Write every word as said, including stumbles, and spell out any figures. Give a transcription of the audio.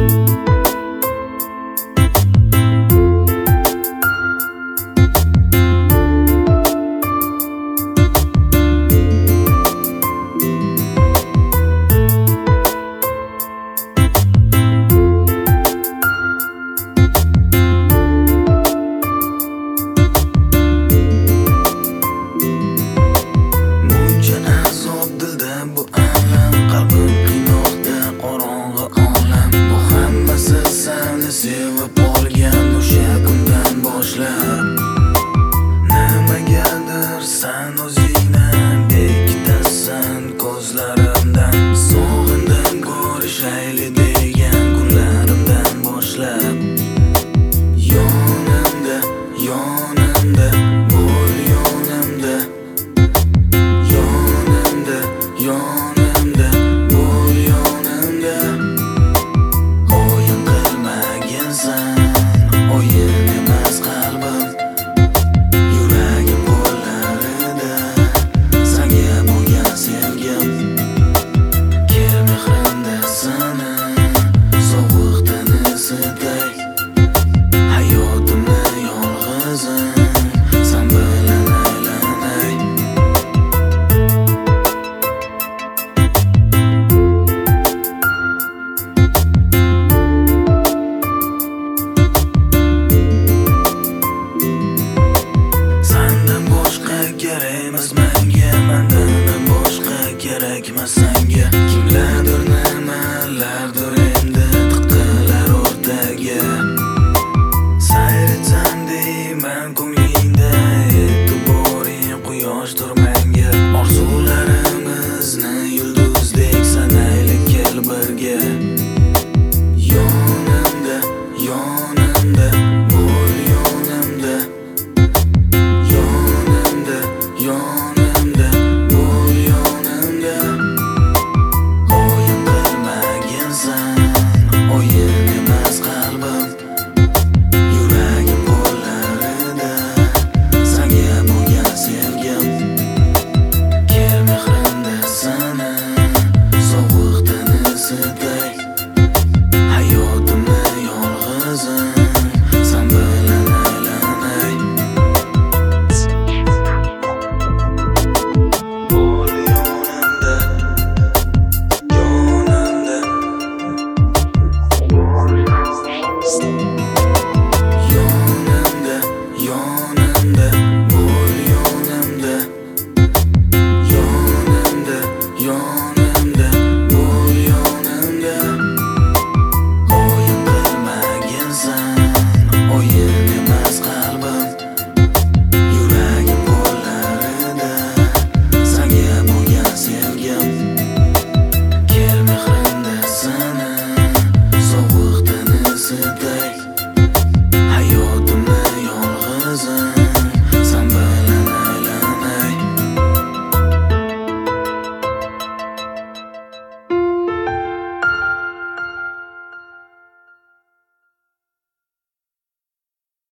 Sevib olgan o'sha kundan boshlab nimagadir san o'zingni bekitasan ko'zlarimdan. Sog'indim ko'rishayli degan kunlarimdan boshlab yonimda yonimda bo'l, yonimda yonimda yonimda bo'l, yonimda. O'yin emas qalbim, yuragim qo'llarida senga bo'lgan sevgim. Kel mehrimda seni sovuqdan isitay, hayotimni yolg'izim sen bilan aylanay. Kerak emas menga, mendan boshqa kerakmas senga. Kimlardir nimalardir endi tiqilar o'rtaga. Sayr etsam deyman ko'nglingda, e'tiboring quyoshdir menga. Orzularimizni yulduzdek sanaylik, kel birga. Yonimda yon